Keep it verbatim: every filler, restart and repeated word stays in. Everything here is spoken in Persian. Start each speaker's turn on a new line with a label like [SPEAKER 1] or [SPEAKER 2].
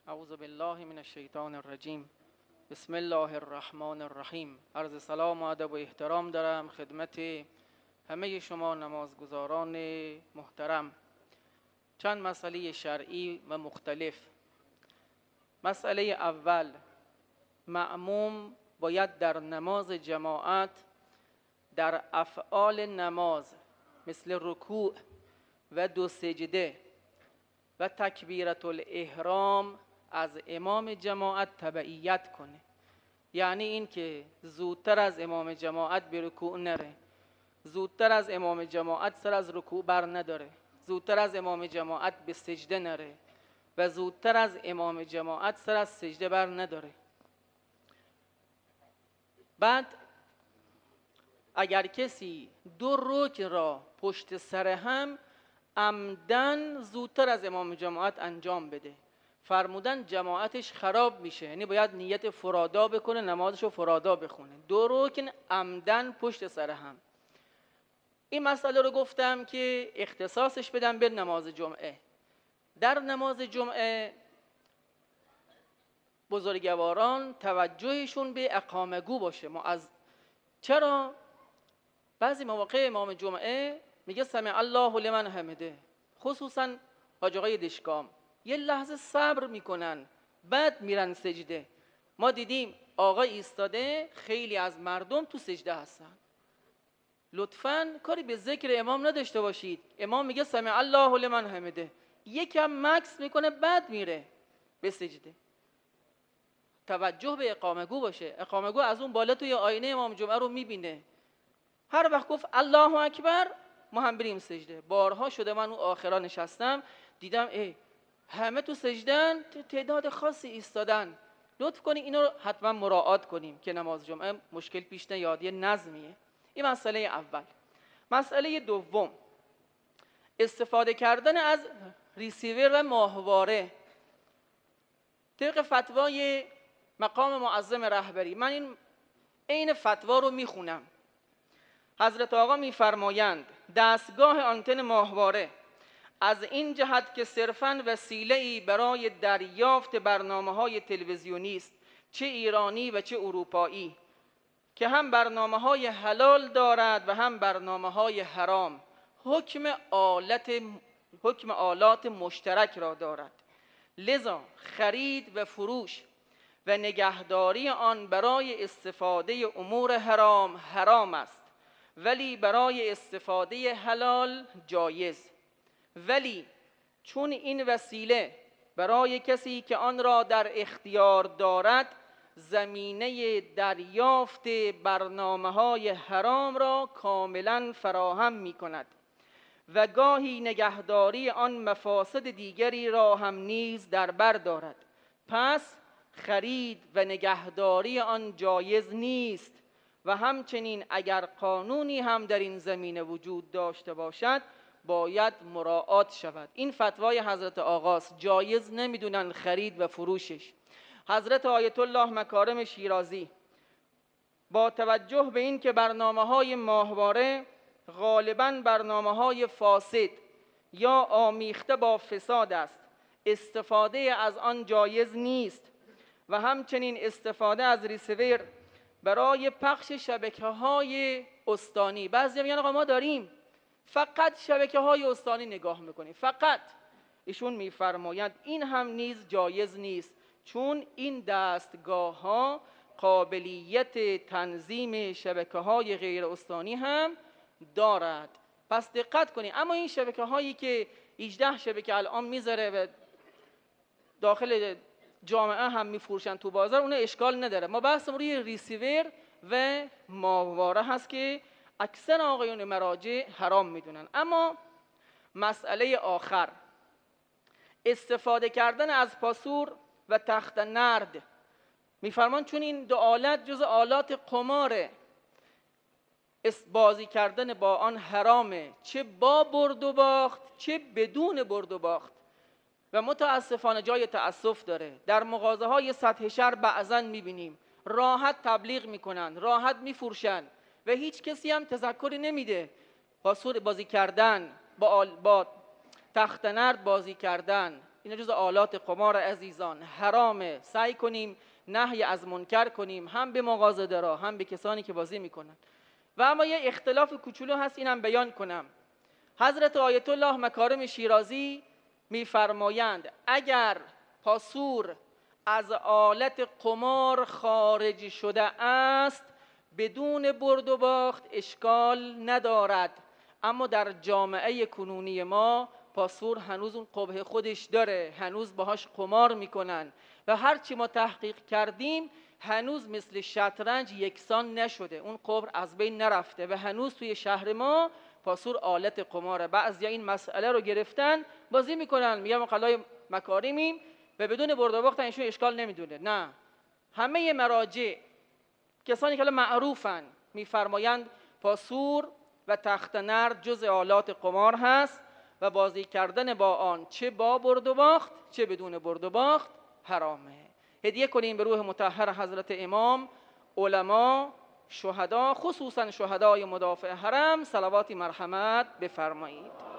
[SPEAKER 1] اعوذ بالله من الشیطان الرجیم. بسم الله الرحمن الرحیم. عرض سلام و ادب و احترام دارم خدمت همه شما نمازگزاران محترم. چند مسئله شرعی و مختلف. مسئله اول، مأموم باید در نماز جماعت در افعال نماز مثل رکوع و دو سجده و تکبیرت الاحرام از امام جماعت تبعیت کنه. یعنی این که زودتر از امام جماعت به رکوع نره، زودتر از امام جماعت سر از رکوع بر نداره، زودتر از امام جماعت به سجده نره و زودتر از امام جماعت سر از سجده بر نداره. بعد اگر کسی دو رکن را پشت سر هم عمدن زودتر از امام جماعت انجام بده، فرمودن جماعتش خراب میشه، یعنی باید نیت فرادا بکنه، نمازشو فرادا بخونه. دو رکن عمدن پشت سر هم. این مسئله رو گفتم که اختصاصش بدم به نماز جمعه. در نماز جمعه بزرگواران توجهشون به اقامه‌گو باشه. معز... چرا؟ بعضی مواقع امام جمعه میگه سمع الله لمن حمده، خصوصا حاج آقای دشکام، یه لحظه صبر میکنن بعد میرن سجده. ما دیدیم آقا ایستاده، خیلی از مردم تو سجده هستن. لطفاً کاری به ذکر امام نداشته باشید. امام میگه سمع الله لمن حمده، یکم مکس میکنه بعد میره به سجده. توجه به اقامه‌گو باشه. اقامه‌گو از اون بالا توی آینه امام جمعه رو میبینه، هر وقت گفت الله اکبر ما هم بریم سجده. بارها شده من اون آخرا نشستم دیدم ای همه تو سجدن، تعداد خاصی ایستادن. لطف کنی اینو رو حتما مراعات کنیم که نماز جمعه مشکل پیش نیاد، یه نظمیه. این مسئله اول. مسئله دوم، استفاده کردن از ریسیور و ماهواره. طبق فتوای مقام معظم رهبری، من این عین فتوا رو میخونم. حضرت آقا میفرمایند دستگاه آنتن ماهواره از این جهت که صرفاً وسیله‌ای برای دریافت برنامه‌های تلویزیونی است، چه ایرانی و چه اروپایی، که هم برنامه‌های حلال دارد و هم برنامه‌های حرام، حکم آلت حکم آلات مشترک را دارد. لذا خرید و فروش و نگهداری آن برای استفاده امور حرام حرام است، ولی برای استفاده حلال جایز. ولی چون این وسیله برای کسی که آن را در اختیار دارد زمینه دریافت برنامه‌های حرام را کاملا فراهم می کند و گاهی نگهداری آن مفاسد دیگری را هم نیز در بر دارد، پس خرید و نگهداری آن جایز نیست و همچنین اگر قانونی هم در این زمینه وجود داشته باشد باید مراعات شود. این فتوای حضرت آقاست، جایز نمیدونن خرید و فروشش. حضرت آیت الله مکارم شیرازی با توجه به این که برنامه‌های ماهواره غالباً برنامه‌های فاسد یا آمیخته با فساد است، استفاده از آن جایز نیست و همچنین استفاده از ریسیور برای پخش شبکه‌های استانی. بعضی میگن آقا ما داریم فقط شبکه‌های استانی نگاه میکنیم فقط. ایشون میفرمایند این هم نیز جایز نیست، چون این دستگاه‌ها قابلیت تنظیم شبکه‌های غیر استانی هم دارد. پس دقت کنید. اما این شبکه‌هایی که هجده شبکه الان میذاره و داخل جامعه هم میفروشن تو بازار، اون اشکال نداره. ما بحث روی ریسیور و ماهواره هست که اکثر آقایون مراجع حرام میدونن. اما مسئله آخر، استفاده کردن از پاسور و تخت نرد. میفرمان چون این دو آلت جز آلات قماره، بازی کردن با آن حرامه، چه با برد و باخت چه بدون برد و باخت. و متاسفانه جای تأسف داره، در مغازه های سطح شهر بعضن میبینیم راحت تبلیغ میکنن، راحت میفروشن و هیچ کسی هم تذکری نمیده. پاسور بازی کردن با, با تخت نرد بازی کردن اینا جز آلات قمار عزیزان، حرامه. سعی کنیم نهی از منکر کنیم، هم به مغازه‌دارا هم به کسانی که بازی میکنن. و اما یه اختلاف کوچولو هست، اینم بیان کنم. حضرت آیت الله مکارم شیرازی میفرمایند اگر پاسور از آلت قمار خارج شده است بدون برد و باخت اشکال ندارد، اما در جامعه کنونی ما پاسور هنوز اون قبح خودش داره، هنوز باهاش قمار میکنن و هرچی ما تحقیق کردیم هنوز مثل شطرنج یکسان نشده، اون قبر از بین نرفته و هنوز توی شهر ما پاسور آلت قماره. بعضیا این مسئله رو گرفتن بازی میکنن، میگم قلای مکارمیم و بدون برد و باخت ایشون اشکال نمیدونه. نه، همه مراجع کسانی که معروفن میفرمایند پاسور و تخت نرد جز آلات قمار هست و بازی کردن با آن چه با برد و باخت چه بدون برد و باخت حرامه. هدیه کنیم به روح مطهر حضرت امام، علما، شهدا، خصوصا شهدای مدافع حرم صلواتی مرحمت بفرمایید.